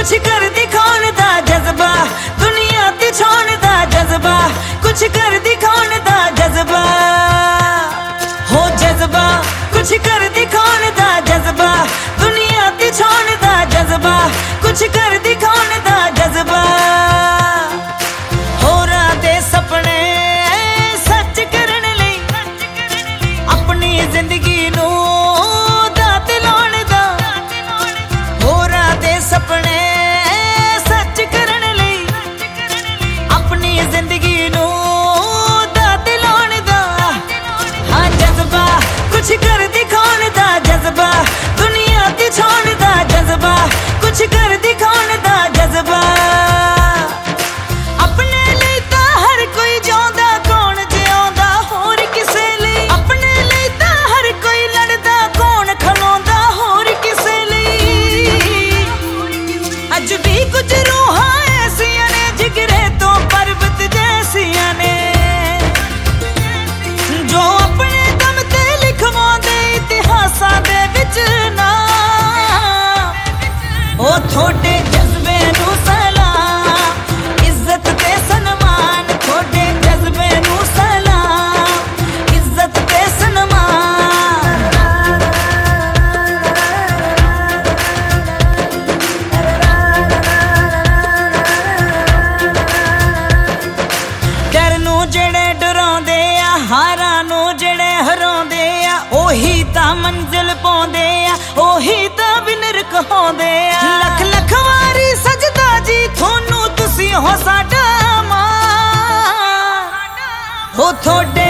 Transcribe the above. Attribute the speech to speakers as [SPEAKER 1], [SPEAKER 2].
[SPEAKER 1] कुछ कर दिखाने दा जज्बा, दुनिया ते छाने दा जज्बा, कुछ कर दिखाने दा जज्बा, हो जज्बा, कुछ कर दिखाने दा जज्बा, दुनिया ते छाने दा जज्बा, कुछ कर दिखाने दा जज्बा। होरा दे सपने सच करने लई अपनी जिंदगी नू दात लाने दा, होरा दे सपने सच करने लई अपनी जिंदगी नू दात लाने दा। हाँ जज्बा, कुछ कर दिखाने दा जज्बा, दुनिया ते छाने दा जज्बा, कुछ कर दिखाने दा जज्बा। अपने लिए तां हर कोई जांदा, कौन जिउंदा होर किसे लिए, अपने लिए तां हर कोई लड़दा, कौन खलोंदा होर किसे लिए। अज भी कुछ रूहां ऐसियां ने जिगरे तो पर्वत जैसियां ने, जो अपने दम ते लिखवांदे इतिहासां दे विच ना। ओ थोड़े जज्बे नू सलाम, इज्जत ते सन्मान, थोड़े जज्बे नू सलाम, इज्जत ते सन्मान। डर नू जेड़े डराउंदे आ, हारां नू जेड़े हराउंदे आ, ओही तां मंजिल पाउंदे आ, ओही तां विनर कहाउंदे आ। लख लख वारी सजदा जी थोनू, तुसी हो साडा मां, हो थोड़े